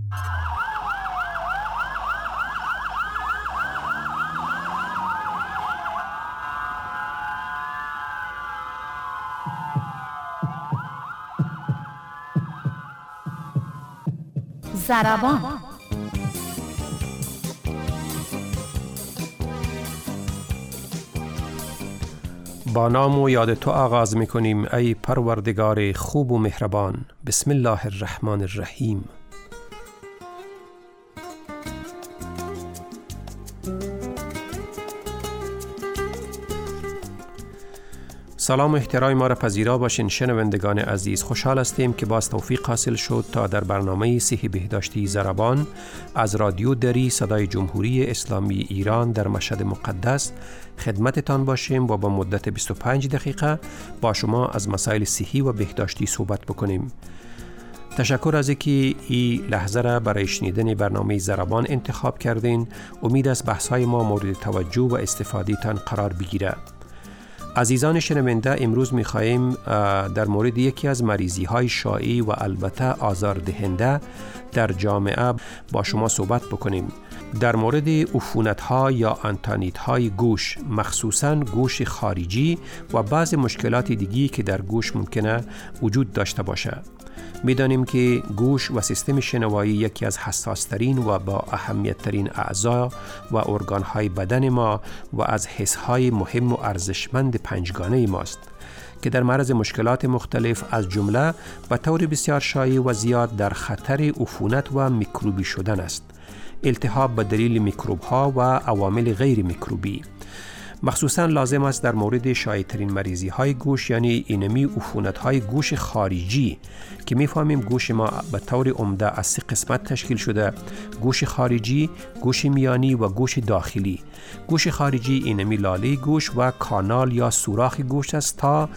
ضربان. با نام و یاد تو آغاز می‌کنیم ای پروردگار خوب و مهربان. بسم الله الرحمن الرحیم. سلام و احترام ما را پذیرا باشین شنوندگان عزیز. خوشحال هستیم که باز توفیق حاصل شد تا در برنامه صحی بهداشتی ضربان از رادیو دری صدای جمهوری اسلامی ایران در مشهد مقدس خدمتتان باشیم و با مدت 25 دقیقه با شما از مسائل صحی و بهداشتی صحبت بکنیم. تشکر از اینکه این لحظه را برای شنیدن برنامه ضربان انتخاب کردین. امید است بحث‌های ما مورد توجه و استفاده تان قرار بگیره. عزیزان شنونده، امروز می‌خواهیم در مورد یکی از مریضی‌های شایع و البته آزاردهنده در جامعه با شما صحبت بکنیم. در مورد عفونت‌ها یا انتانیت‌های گوش، مخصوصاً گوش خارجی و بعض مشکلات دیگی که در گوش ممکنه وجود داشته باشه. می‌دانیم که گوش و سیستم شنوایی یکی از حساس‌ترین و با اهمیت‌ترین اعضا و ارگان‌های بدن ما و از حس‌های مهم و ارزشمند پنجگانه ماست که در معرض مشکلات مختلف از جمله به طور بسیار شایع و زیاد در خطر عفونت و میکروبی شدن است. التهاب به دلیل میکروب‌ها و عوامل غیر میکروبی. مخصوصاً لازم است در مورد شایع‌ترین مریضی‌های گوش یعنی اینمی عفونت‌های گوش خارجی که می‌فهمیم گوش ما به طور عمده از 3 قسمت تشکیل شده: گوش خارجی، گوش میانی و گوش داخلی. گوش خارجی اینمی لاله گوش و کانال یا سوراخ گوش است تا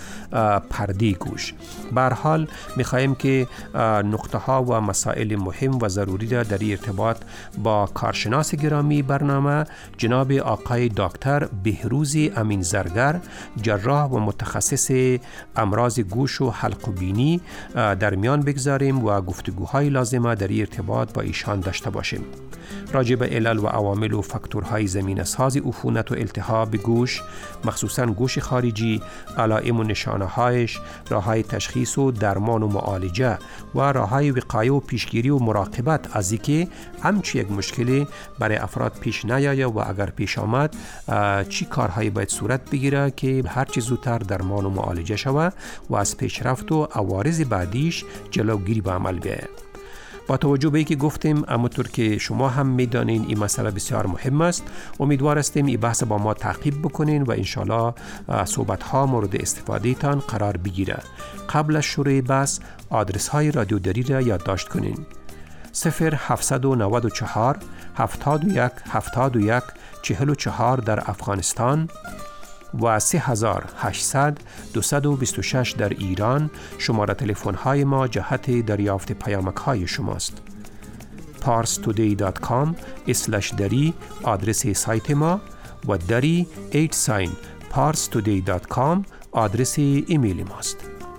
پرده گوش. به هر حال می‌خواهیم که نقطه‌ها و مسائل مهم و ضروری را در ارتباط با کارشناس گرامی برنامه جناب آقای دکتر بهروز امین زرگر، جراح و متخصص امراض گوش و حلق و بینی در میان بگذاریم و گفتگوهای لازمه در ارتباط با ایشان داشته باشیم. راجع به علل و عوامل و فاکتورهای زمینه ساز عفونت و التهاب گوش، مخصوصاً گوش خارجی، علائم و نشانه‌هایش، راه‌های تشخیص و درمان و معالجه و راه‌های وقایه و پیشگیری و مراقبت از اینکه همچی یک مشکلی برای افراد پیش نیاید و اگر پیش آمد چی کارهایی باید صورت بگیره که هر چه زودتر درمان و معالجه شود و از پیشرفت و عوارض بعدیش جلوگیری به عمل بیاید. با توجه به اینکه گفتیم همونطور که شما هم میدانین این مسئله بسیار مهم است، امیدوار هستیم این بحث با ما تعقیب بکنین و انشالله صحبت ها مورد استفاده تان قرار بگیره. قبل از شروع بحث آدرس های رادیو دری را یادداشت کنین: 0794 71 71 44 در افغانستان و 3800 226 در ایران. شماره تلفن های ما جهت دریافت پیامک های شماست. parstoday.com/dari آدرس سایت ما و dari @parstoday.com آدرس ایمیل ماست.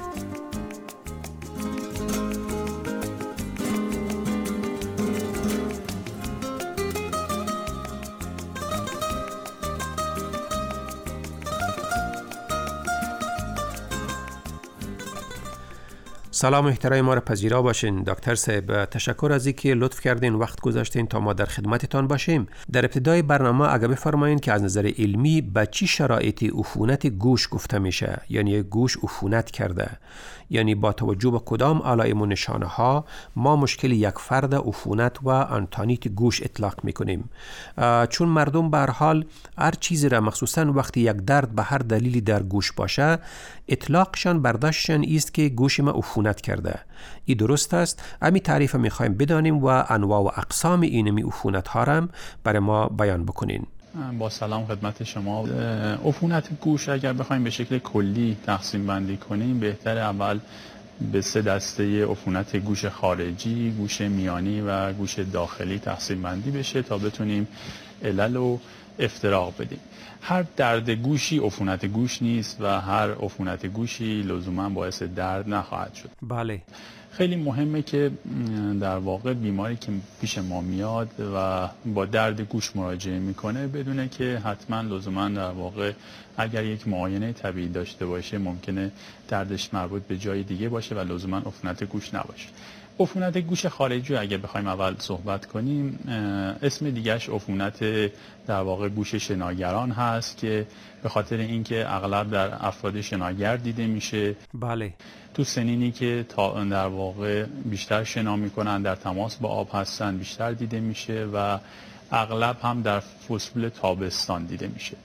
سلام احترام ما را پذیرا باشین. دکتر صاحب، تشکر از اینکه لطف کردین وقت گذاشتین تا ما در خدمتتان باشیم. در ابتدای برنامه اگه بفرمایین که از نظر علمی به چی شرایطی عفونت گوش گفته میشه؟ یعنی گوش عفونت کرده، یعنی با توجه به کدام علائم و نشانه ها ما مشکل یک فرد عفونت و انتانیت گوش اطلاق میکنیم؟ چون مردم به هر حال هر چیزی را مخصوصا وقتی یک درد به هر دلیلی در گوش باشه اطلاقشان برداشتشان است که گوش ما عفونت کرده. این درست است؟ امی تعریف میخوایم بدانیم و انواع و اقسام اینمی عفونت ها را برای ما بیان بکنین. با سلام خدمت شما. عفونت گوش اگر بخوایم به شکل کلی تقسیم بندی کنیم، بهتر اول به 3 دسته عفونت گوش خارجی، گوش میانی و گوش داخلی تقسیم بندی بشه تا بتونیم علل و افتراق بدیم. هر درد گوشی عفونت گوش نیست و هر عفونت گوشی لزوما باعث درد نخواهد شد. بله. خیلی مهمه که در واقع بیماری که پیش ما میاد و با درد گوش مراجعه میکنه بدونه که حتما لزوما در واقع اگر یک معاینه طبیعی داشته باشه ممکنه دردش مربوط به جای دیگه باشه و لزوما عفونت گوش نباشه. عفونت گوش خارجی اگه بخوایم اول صحبت کنیم، اسم دیگهش عفونت در واقع گوش شناگران هست که به خاطر اینکه اغلب در افراد شناگر دیده میشه. بله. تو سنینی که در واقع بیشتر شنا میکنن، در تماس با آب هستن، بیشتر دیده میشه و اغلب هم در فصول تابستان دیده میشه.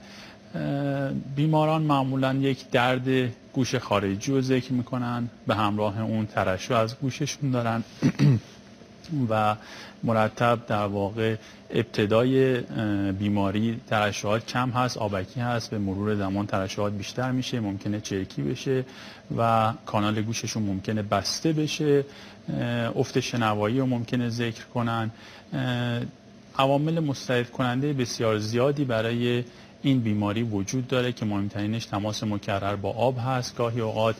بیماران معمولا یک درد گوش خارجی رو ذکر میکنن، به همراه اون ترشح از گوششون دارن و مرتب در واقع ابتدای بیماری ترشحات کم هست، آبکی هست، به مرور زمان ترشحات بیشتر میشه، ممکنه چرکی بشه و کانال گوششون ممکنه بسته بشه، افت شنوایی رو ممکنه ذکر کنن. عوامل مستعد کننده بسیار زیادی برای این بیماری وجود داره که مهمترینش تماس مکرر با آب هست. گاهی اوقات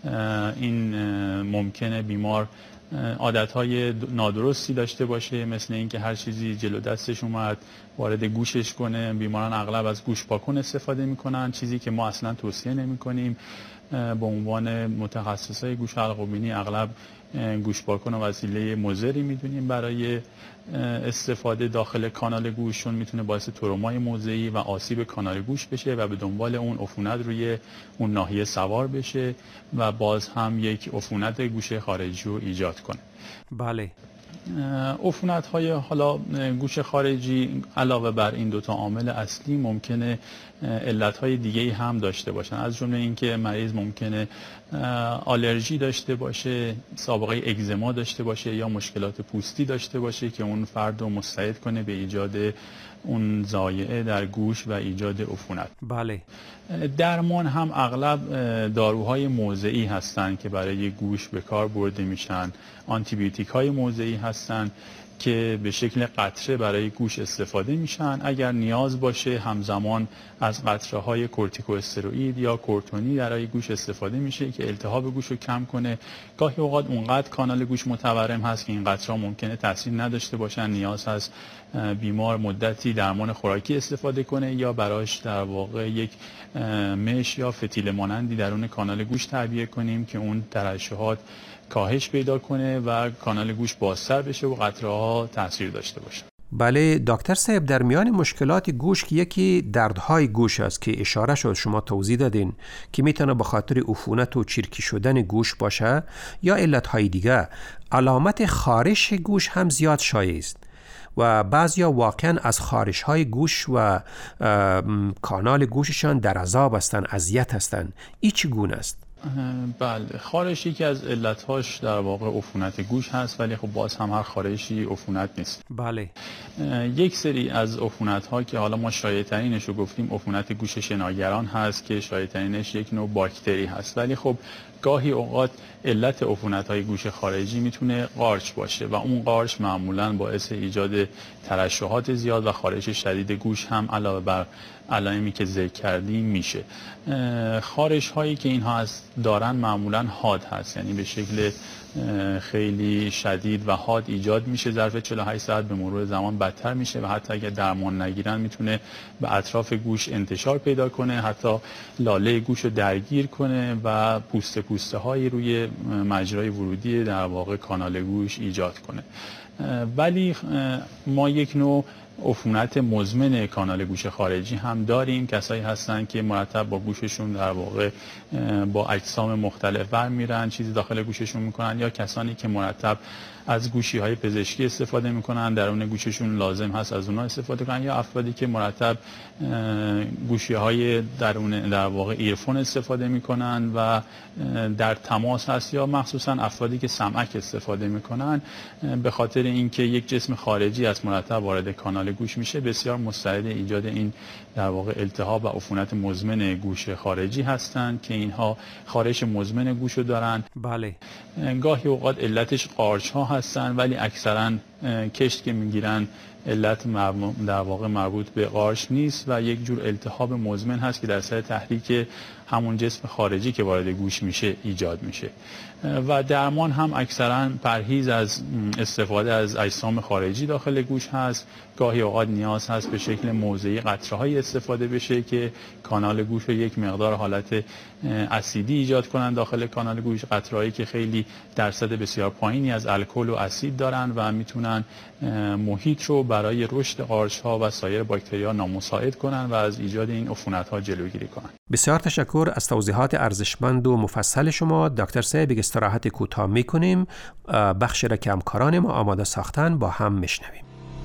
این ممکنه بیمار عادتهای نادرستی داشته باشه، مثل اینکه هر چیزی جلو دستش اومد وارد گوشش کنه. بیماران اغلب از گوش پاکن استفاده میکنن، چیزی که ما اصلا توصیه نمیکنیم. به عنوان متخصصای گوش حلق و بینی اغلب گوش پاکن و وسیله مضری میدونیم برای استفاده داخل کانال گوششون. میتونه باعث ترومای موضعی و آسیب کانال گوش بشه و به دنبال اون عفونت روی اون ناحیه سوار بشه و باز هم یک عفونت گوش خارجی رو ایجاد کنه. بله. عفونت های حالا گوش خارجی علاوه بر این دوتا عامل اصلی ممکنه علت های دیگه هم داشته باشن، از جمله اینکه مریض ممکنه آلرژی داشته باشه، سابقه اگزما داشته باشه یا مشکلات پوستی داشته باشه که اون فرد رو مستعد کنه به ایجاد اون ضایعه در گوش و ایجاد عفونت. بله. درمان هم اغلب داروهای موضعی هستن که برای گوش به کار برده میشن. آنتیبیوتیک های موضعی هستن که به شکل قطره برای گوش استفاده میشن. اگر نیاز باشه همزمان از قطره های کورتیکواستروئید یا کورتونی برای گوش استفاده میشه که التهاب گوش رو کم کنه. گاهی اوقات اونقدر کانال گوش متورم هست که این قطره ممکنه تاثیر نداشته باشن، نیاز هست بیمار مدتی درمان خوراکی استفاده کنه یا براش در واقع یک مش یا فتیل مانندی درون کانال گوش تعبیه کنیم که اون ترشحات کاهش پیدا کنه و کانال گوش بازتر بشه و قطره ها تاثیر داشته باشه. بله دکتر صاحب، در میان مشکلات گوش که یکی دردهای گوش است که اشاره شد، شما توضیح دادین که میتونه به خاطر عفونت و چرکی شدن گوش باشه یا علتهای دیگه، علامت خارش گوش هم زیاد شایع است و بعضیا واقعا از خارش‌های گوش و کانال گوششان در عذاب هستند، اذیت هستند. این چگونه است؟ بله، خارش یکی از علتهاش در واقع عفونت گوش هست، ولی خب باز هم هر خارشی عفونت نیست. بله. یک سری از عفونت‌ها که حالا ما شایع‌ترینش رو گفتیم عفونت گوش شناگران هست که شایع‌ترینش یک نوع باکتری هست، ولی خب گاهی اوقات علت عفونت‌های گوش خارجی میتونه قارچ باشه و اون قارچ معمولاً باعث ایجاد ترشحات زیاد و خارش شدید گوش هم علاوه بر علائمی که ذکر کردیم میشه. خارش هایی که اینها دارن معمولاً حاد هست، یعنی به شکل خیلی شدید و حاد ایجاد میشه، ظرف 48 ساعت به مرور زمان بدتر میشه و حتی اگر درمان نگیرن میتونه به اطراف گوش انتشار پیدا کنه، حتی لاله گوش رو درگیر کنه و پوسته هایی روی مجرای ورودی در واقع کانال گوش ایجاد کنه. ولی ما یک نوع عفونت مزمن کانال گوش خارجی هم داریم. کسایی هستن که مرتب با گوششون در واقع با اجسام مختلف برمیرن، چیزی داخل گوششون میکنن، یا کسانی که مرتب از گوشی های پزشکی استفاده میکنن، درون گوششون لازم هست از اونها استفاده کنن، یا افرادی که مرتب گوشی های درون در واقع ایرفون استفاده میکنن و در تماس هست، یا مخصوصا افرادی که سمعک استفاده میکنن. به خاطر اینکه یک جسم خارجی از مرتب وارد کانال گوش میشه، بسیار مستعد ایجاد این در واقع التهاب و عفونت مزمن گوش خارجی هستند که اینها خارش مزمن گوشو دارن. بله. گاهی اوقات علتش قارچ ها هستن، ولی اکثرا کشت که میگیرن علت در واقع مربوط به قارچ نیست و یک جور التهاب مزمن هست که در اثر تحریک همون جسم خارجی که وارد گوش میشه ایجاد میشه و درمان هم اکثرا پرهیز از استفاده از اجسام خارجی داخل گوش هست. گاهی اوقات نیاز هست به شکل موضعی قطره‌های استفاده بشه که کانال گوش رو یک مقدار حالت اسیدی ایجاد کنن داخل کانال گوش، قطره‌هایی که خیلی درصد بسیار پایینی از الکل و اسید دارن و میتونن محیط رو برای رشد قارچ‌ها و سایر باکتری‌ها نامساعد کنن و از ایجاد این عفونت‌ها جلوگیری کنن. بسیار تشکر از توضیحات ارزشمند و مفصل شما دکتر صاحب. استراحت کوتاه می‌کنیم، بخش را که همکاران ما آماده ساختن با هم میشنویم.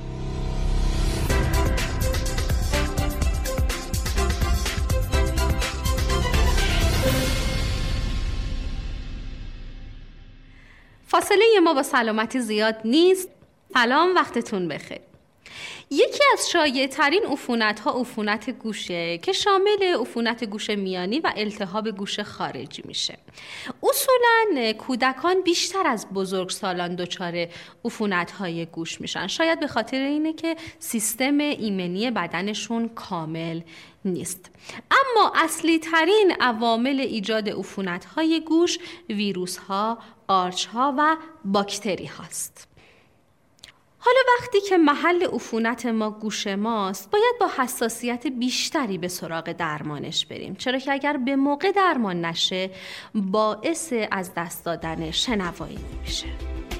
فاصله ما با سلامتی زیاد نیست. سلام، وقتتون بخیر. یکی از شایع‌ترین عفونت‌ها عفونت گوشه که شامل عفونت گوش میانی و التهاب گوش خارجی میشه. اصولاً کودکان بیشتر از بزرگسالان دچار عفونت‌های گوش میشن، شاید به خاطر اینه که سیستم ایمنی بدنشون کامل نیست. اما اصلی ترین عوامل ایجاد عفونت‌های گوش ویروس‌ها، قارچ‌ها و باکتری هاست. حالا وقتی که محل عفونت ما گوش ماست، باید با حساسیت بیشتری به سراغ درمانش بریم، چرا که اگر به موقع درمان نشه باعث از دست دادن شنوایی میشه.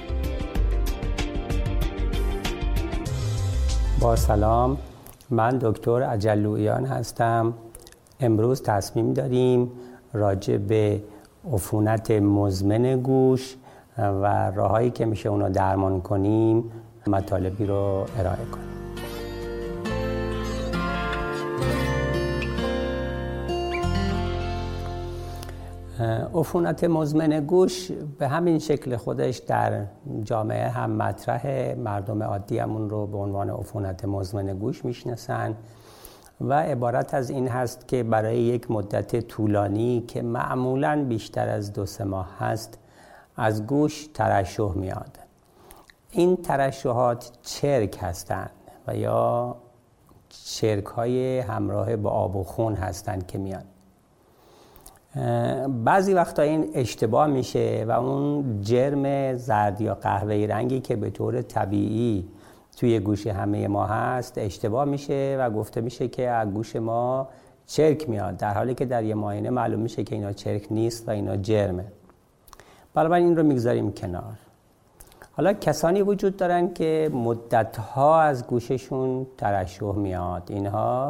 با سلام، من دکتر اجلویان هستم. امروز تصمیم داریم راجع به عفونت مزمن گوش و راهایی که میشه اونو درمان کنیم مطالبی رو ارائه کنیم. عفونت مزمن گوش به همین شکل خودش در جامعه هم مطرحه. مردم عادی همون رو به عنوان عفونت مزمن گوش میشناسن و عبارت از این هست که برای یک مدت طولانی که معمولاً بیشتر از 2-3 ماه هست از گوش ترشح میاد. این ترشحات چرک هستند و یا چرک های همراه با آب و خون هستند که میان. بعضی وقتا این اشتباه میشه و اون جرم زرد یا قهوه‌ای رنگی که به طور طبیعی توی گوش همه ما هست اشتباه میشه و گفته میشه که از گوش ما چرک میاد، در حالی که در یه معاینه معلوم میشه که اینا چرک نیست و اینا جرمه. بنابراین این رو میگذاریم کنار. حالا کسانی وجود دارن که مدت‌ها از گوششون ترشح میاد. اینها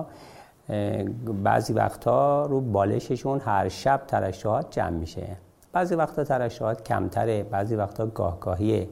بعضی وقتا رو بالششون هر شب ترشحات جمع میشه. بعضی وقتا ترشحات کمتره، بعضی وقتا گاهگاهیه.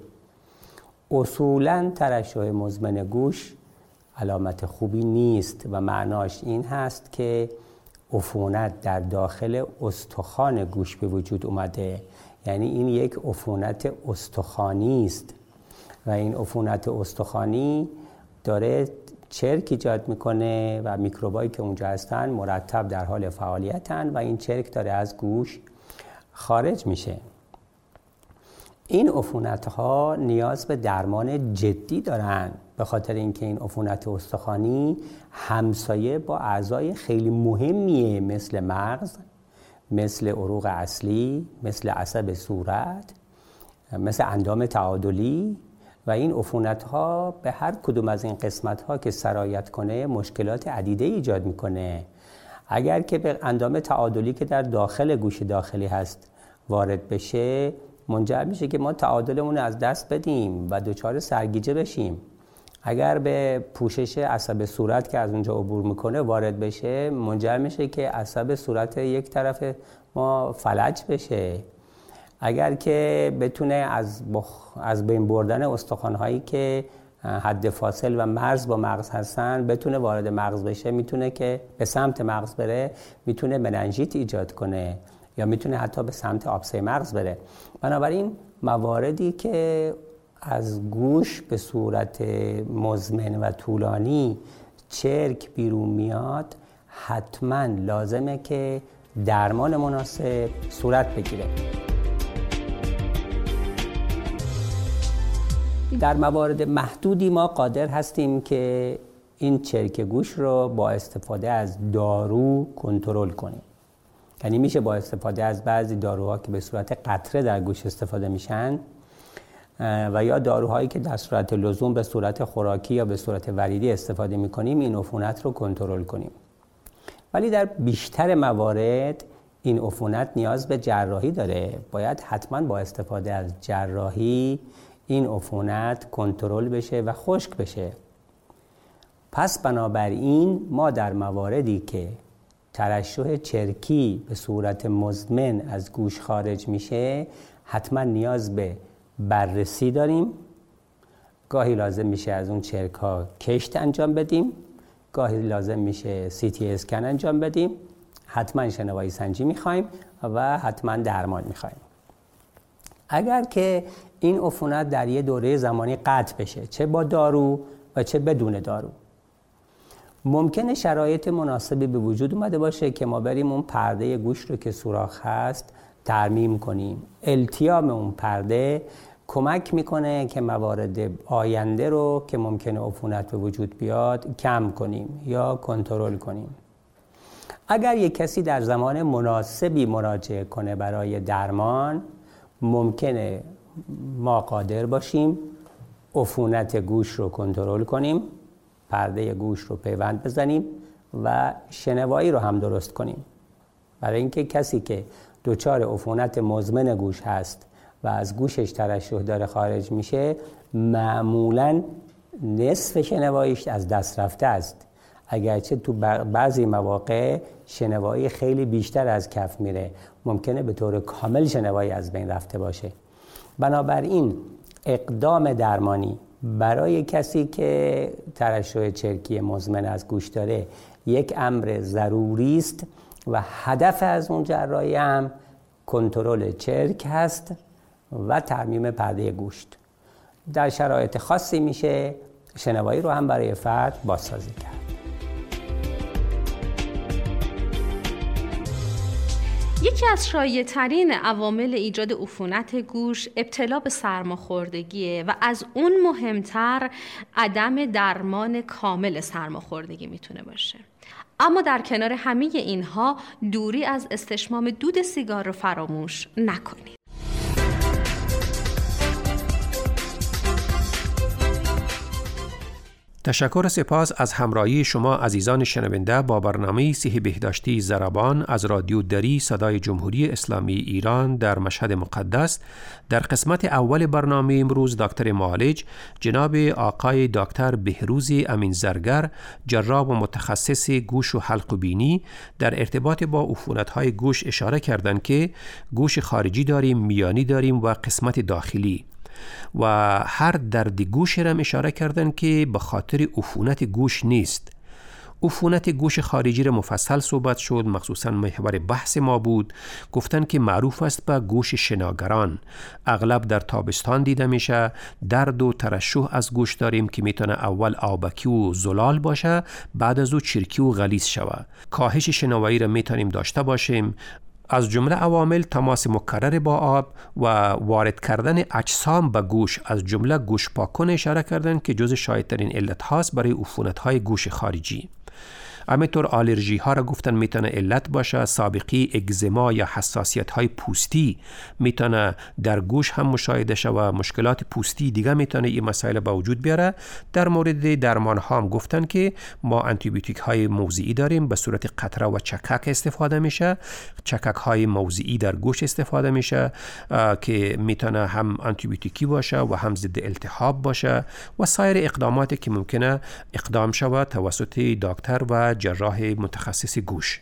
اصولاً ترشح مزمن گوش علامت خوبی نیست و معناش این هست که عفونت در داخل استخوان گوش به وجود اومده. یعنی این یک عفونت استخوانی است و این عفونت استخوانی داره چرک ایجاد میکنه و میکروبایی که اونجا هستن مرتب در حال فعالیتن و این چرک داره از گوش خارج میشه. این عفونت‌ها نیاز به درمان جدی دارن، به خاطر اینکه این عفونت استخوانی همسایه با اعضای خیلی مهمیه، مثل مغز، مثل عروق اصلی، مثل عصب صورت، مثل اندام تعادلی و این عفونت‌ها به هر کدوم از این قسمت‌ها که سرایت کنه مشکلات عدیده ایجاد میکنه. اگر که به اندام تعادلی که در داخل گوش داخلی هست وارد بشه، منجر میشه که ما تعادلمون از دست بدیم و دچار سرگیجه بشیم. اگر به پوشش عصب صورت که از اونجا عبور میکنه وارد بشه، منجر میشه که عصب صورت یک طرف ما فلج بشه. اگر که بتونه از بین بردن استخوان‌هایی که حد فاصل و مرز با مغز هستن بتونه وارد مغز بشه، میتونه که به سمت مغز بره، میتونه مننژیت ایجاد کنه یا میتونه حتی به سمت آبسه مغز بره. بنابراین مواردی که از گوش به صورت مزمن و طولانی چرک بیرون میاد، حتما لازمه که درمان مناسب صورت بگیره. در موارد محدودی ما قادر هستیم که این چرک گوش رو با استفاده از دارو کنترل کنیم. یعنی میشه با استفاده از بعضی داروها که به صورت قطره در گوش استفاده میشن و یا داروهایی که در صورت لزوم به صورت خوراکی یا به صورت وریدی استفاده میکنیم این عفونت رو کنترل کنیم. ولی در بیشتر موارد این عفونت نیاز به جراحی داره. باید حتما با استفاده از جراحی این عفونت کنترل بشه و خشک بشه. پس بنابراین ما در مواردی که ترشح چرکی به صورت مزمن از گوش خارج میشه حتما نیاز به بررسی داریم. گاهی لازم میشه از اون چرک ها کشت انجام بدیم، گاهی لازم میشه CT اسکن انجام بدیم، حتما شنوایی سنجی میخوایم و حتما درمان میخوایم. اگر که این عفونت در یه دوره زمانی قطع بشه، چه با دارو و چه بدون دارو، ممکنه شرایط مناسبی به وجود اومده باشه که ما بریم اون پرده گوش رو که سوراخ هست ترمیم کنیم. التیام اون پرده کمک میکنه که موارد آینده رو که ممکنه عفونت به وجود بیاد کم کنیم یا کنترل کنیم. اگر یک کسی در زمان مناسبی مراجعه کنه برای درمان، ممکنه ما قادر باشیم عفونت گوش رو کنترل کنیم، پرده گوش رو پیوند بزنیم و شنوایی رو هم درست کنیم. برای اینکه کسی که دچار عفونت مزمن گوش هست و از گوشش ترشح داره خارج میشه، معمولاً نصف شنواییش از دست رفته است، اگرچه تو بعضی مواقع شنوایی خیلی بیشتر از کف میره، ممکنه به طور کامل شنوایی از بین رفته باشه. بنابراین اقدام درمانی برای کسی که ترشح چرکی مزمن از گوش داره یک امر ضروری است و هدف از اون جراحی هم کنترل چرک هست و ترمیم پرده گوشت. در شرایط خاصی میشه شنوایی رو هم برای فرد بازسازی کرد. یکی از شایع‌ترین عوامل ایجاد عفونت گوش ابتلا به سرماخوردگیه و از اون مهمتر عدم درمان کامل سرماخوردگی میتونه باشه. اما در کنار همه اینها دوری از استشمام دود سیگار رو فراموش نکنید. تشکر و سپاس از همراهی شما عزیزان شنونده با برنامه صحی بهداشتی ضربان از رادیو دری صدای جمهوری اسلامی ایران در مشهد مقدس. در قسمت اول برنامه امروز دکتر معالج جناب آقای دکتر بهروز امین زرگر، جراح و متخصص گوش و حلق و بینی، در ارتباط با عفونت‌های گوش اشاره کردند که گوش خارجی داریم، میانی داریم و قسمت داخلی، و هر درد گوش را اشاره کردن که به خاطر عفونت گوش نیست. عفونت گوش خارجی را مفصل صحبت شد، مخصوصا محور بحث ما بود. گفتن که معروف است به گوش شناگران، اغلب در تابستان دیده میشه. درد و ترشح از گوش داریم که میتونه اول آبکی و زلال باشه، بعد از او چرکی و غلیظ شوه. کاهش شنوایی را میتونیم داشته باشیم. از جمله عوامل تماس مکرر با آب و وارد کردن اجسام به گوش از جمله گوش پاکن اشاره کردن که جز شایع‌ترین علت هاست برای عفونت‌های گوش خارجی. همینطور آلرژی ها را گفتن میتونه علت باشه. سابقی اگزما یا حساسیت های پوستی میتونه در گوش هم مشاهده شه و مشکلات پوستی دیگه میتونه این مسائل به وجود بیاره. در مورد درمان ها هم گفتن که ما آنتیبیوتیک های موضعی داریم، به صورت قطره و چکک استفاده میشه. چکک های موضعی در گوش استفاده میشه که میتونه هم آنتیبیوتیکی باشه و هم ضد التهاب باشه و سایر اقداماتی که ممکنه اقدام شود توسط دکتر و جراح متخصص گوش.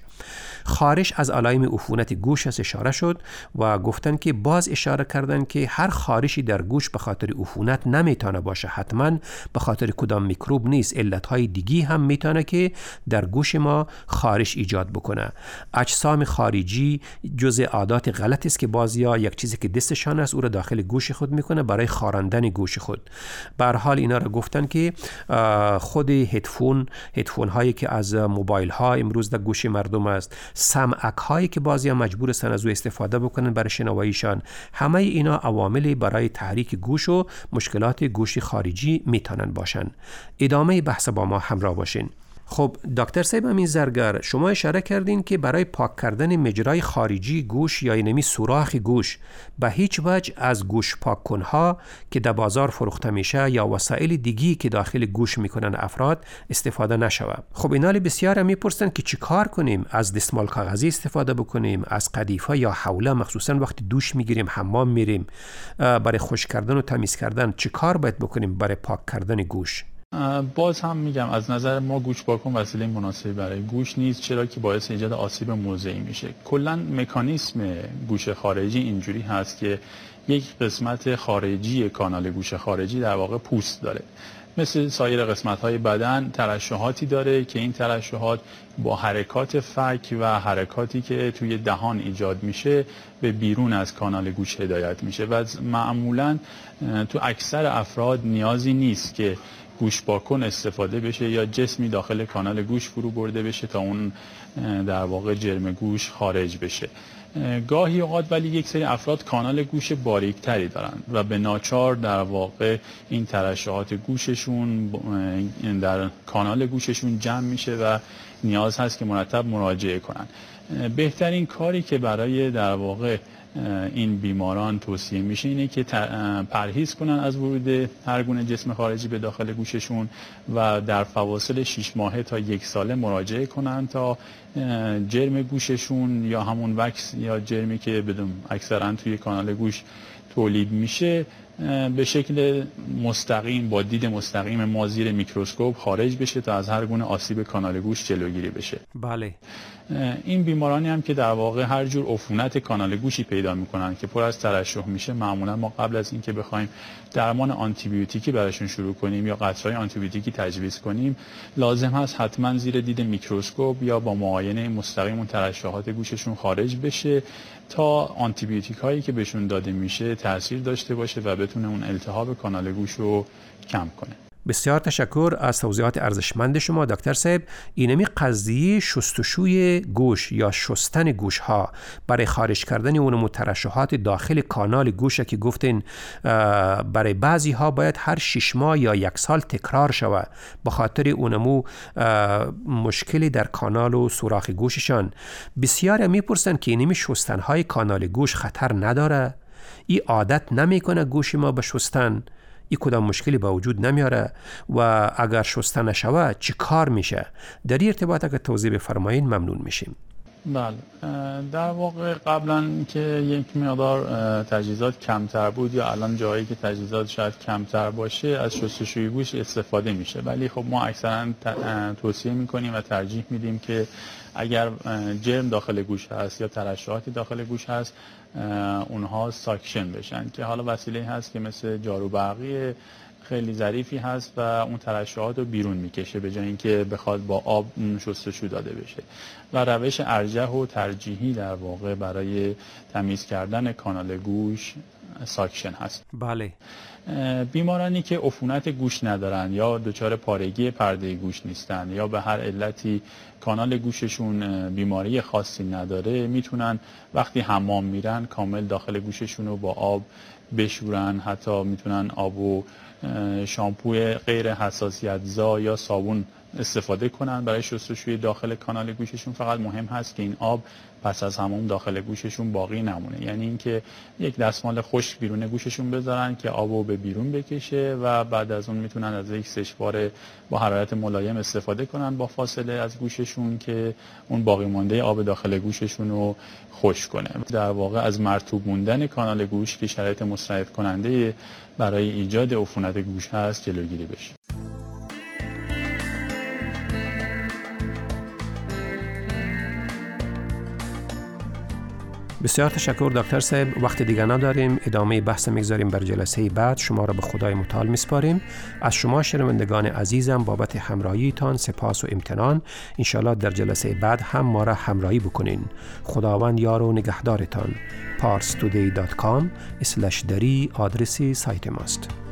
خارش از علائم عفونت گوش است اشاره شد و گفتن که باز اشاره کردن که هر خارشی در گوش به خاطر عفونت نمیتونه باشه، حتما به خاطر کدام میکروب نیست. علتهای دیگی هم میتونه که در گوش ما خارش ایجاد بکنه. اجسام خارجی جزء عادات غلط است که بعضیا یک چیزی که دستشان است او را داخل گوش خود میکنه برای خاراندن گوش خود. به هر حال اینا را گفتن که خود هدفون هایی که از موبایل ها امروز در گوش مردم کدوم است، سمعک هایی که بعضی مجبور هستن از او استفاده بکنن برای شنواییشان، همه اینا عواملی برای تحریک گوش و مشکلات گوشی خارجی میتونن باشن. ادامه بحث با ما همراه باشین. خب دکتر صاحب امین زرگر، شما اشاره کردین که برای پاک کردن مجرای خارجی گوش یا اینمی سوراخ گوش به هیچ وجه از گوش پاک کنها که در بازار فروخته میشه یا وسایل دیگی که داخل گوش میکنن افراد استفاده نشود. خب اینا بسیار میپرسن که چی کار کنیم؟ از دستمال کاغذی استفاده بکنیم، از قدیفه یا حوله، مخصوصا وقتی دوش میگیریم، حمام میریم، برای خشک کردن و تمیز کردن چی کار باید بکنیم برای پاک کردن گوش؟ باز هم میگم از نظر ما گوش پاکن وسیله مناسبی برای گوش نیست، چرا که باعث ایجاد آسیب موضعی میشه. کلا مکانیسم گوش خارجی اینجوری هست که یک قسمت خارجی کانال گوش خارجی در واقع پوست داره، مثل سایر قسمت‌های بدن ترشحاتی داره که این ترشحات با حرکات فک و حرکاتی که توی دهان ایجاد میشه به بیرون از کانال گوش هدایت میشه و معمولاً تو اکثر افراد نیازی نیست که گوش پاکن استفاده بشه یا جسمی داخل کانال گوش فرو برده بشه تا اون در واقع جرم گوش خارج بشه. گاهی اوقات ولی یک سری افراد کانال گوش باریکتری دارن و به ناچار در واقع این ترشحات گوششون در کانال گوششون جمع میشه و نیاز هست که مرتب مراجعه کنن. بهترین کاری که برای در واقع این بیماران توصیه میشه اینه که پرهیز کنن از ورود هر گونه جسم خارجی به داخل گوششون و در فواصل 6 ماهه تا 1 ساله مراجعه کنن تا جرم گوششون یا همون وکس یا جرمی که بدون اکثرا توی کانال گوش تولید میشه به شکل مستقیم با دید مستقیم ما زیر میکروسکوپ خارج بشه تا از هر گونه آسیب کانال گوش جلوگیری بشه. بله. این بیمارانی هم که در واقع هر جور عفونت کانال گوشی پیدا میکنن که پر از ترشح میشه، معمولا ما قبل از اینکه بخوایم درمان آنتی بیوتیکی براشون شروع کنیم یا قطره‌های آنتی بیوتیکی تجویز کنیم، لازم هست حتما زیر دید میکروسکوپ یا با معاینه مستقیم اون ترشحات گوششون خارج بشه تا آنتی بیوتیک هایی که بهشون داده میشه تاثیر داشته باشه و بتونه اون التهاب کانال گوش رو کم کنه. بسیار تشکر از توضیحات ارزشمند شما دکتر صاحب. اینمی قضیه شستشوی گوش یا شستن گوش ها برای خارج کردن اون ترشحات داخل کانال گوش که گفتین برای بعضی ها باید هر 6 ماه یا 1 سال تکرار شود به خاطر اونمو مشکلی در کانال و سوراخ گوششان. بسیار میپرسن که اینمی شستن های کانال گوش خطر نداره؟ این عادت نمیکنه گوش ما به شستن؟ این کدام مشکلی با وجود نمیاره و اگر شسته نشود چی کار میشه؟ در این ارتباط اگر توضیح بفرمایید ممنون میشیم. بله، در واقع قبلا که یک مقدار تجهیزات کمتر بود یا الان جایی که تجهیزات شاید کمتر باشه از شستشوی گوش استفاده میشه، ولی خب ما اکثرا توصیه میکنیم و ترجیح میدیم که اگر جرم داخل گوش هست یا ترشحاتی داخل گوش هست اونها ساکشن بشن، که حالا وسیله هست که مثل جارو برقی خیلی ظریفی هست و اون ترشحات رو بیرون میکشه به جای اینکه بخواد با آب شستشو داده بشه. و روش ارجح و ترجیحی در واقع برای تمیز کردن کانال گوش ساکشن هست. بله. بیمارانی که عفونت گوش ندارن یا دچار پارگی پرده گوش نیستن یا به هر علتی کانال گوششون بیماری خاصی نداره، میتونن وقتی حمام میرن کامل داخل گوششون رو با آب بشورن. حتی میتونن آب و شامپوی غیر حساسیت‌زا یا صابون استفاده کنن برای شستشوی داخل کانال گوششون. فقط مهم هست که این آب پس از حمام داخل گوششون باقی نمونه، یعنی اینکه یک دستمال خشک بیرون گوششون بذارن که آبو به بیرون بکشه و بعد از اون میتونن از یک سشوار با حرارت ملایم استفاده کنن با فاصله از گوششون که اون باقی مانده آب داخل گوششون رو خشک کنه. در واقع از مرطوب موندن کانال گوش که شرایط مضطرب کننده برای ایجاد عفونت گوش هست جلوگیری بشه. بسیار تشکر دکتر صاحب. وقت دیگه نداریم، ادامه بحث میگذاریم بر جلسه بعد. شما را به خدای متعال میسپاریم. از شما شنوندگان عزیزم بابت همراهیتان سپاس و امتنان. انشالله در جلسه بعد هم ما را همراهی بکنین. خداوند یار و نگهدارتان. parstoday.com/dari آدرس سایت ماست.